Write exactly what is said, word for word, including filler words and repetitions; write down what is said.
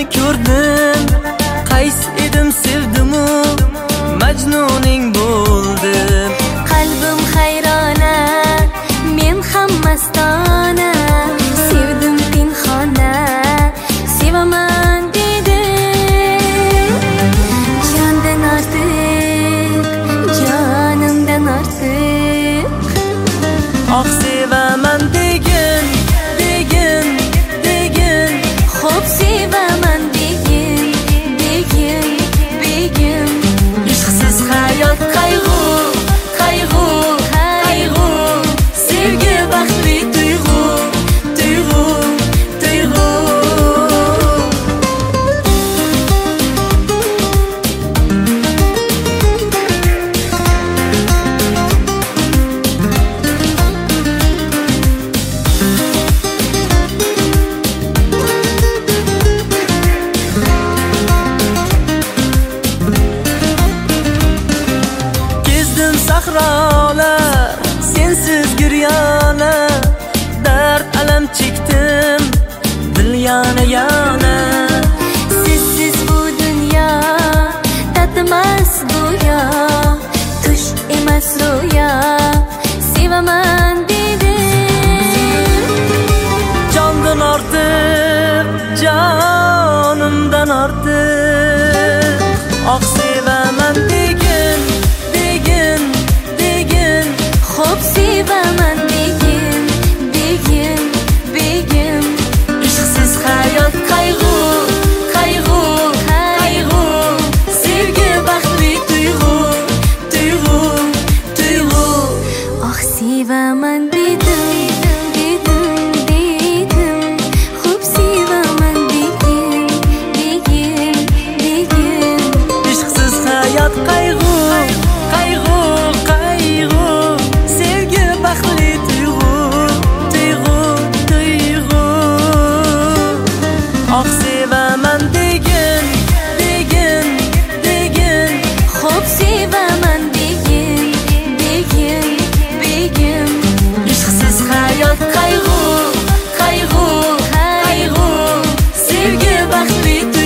ko'zlarini ko'rdim, qays edim sevdimu majnuning bo'ldim. Qalbim hayrona, men ham mastona, sevdim pinhona, sevaman dedim. Jondan ortiq, jonimdan ortiq. Ah sevaman degin, degin, degin. Xo'p sevaman degin, degin, degin. Ishqsiz hayot qayg'u, qayg'u, qayg'u. Sevgi baxtli tuyg'u, tuyg'u, tuyg'u. Kezdim sahrolar, sensiz giryona, dard alam chekdim, dil yana yana. Sizsiz bu dunyo tatimas go'yo, tush emas ro'yo, sevaman dedim. Jondan ortiq, jonimdan ortiq. Ah sevaman degin, degin, degin. Xo'p sevaman degin, degin, degin. Ishqsiz hayot qayg'u, qayg'u, qayg'u. Sevgi baxtli tuyg'u, tuyg'u, tuyg'u. Oh sevaman dedim, dedim, dedim. Xo'p sevaman degin, degin, degin. Ishqsiz hayot qayg'u, qayg'u, qayg'u. Sevgi baxtli tuyg'u, tuyg'u, tuyg'u. Ah sevaman degin, degin, degin. Xo'p sevaman degin, degin, degin. Ishqsiz hayot qayg'u, qayg'u, qayg'u. Sevgi baxtli tuyg'u.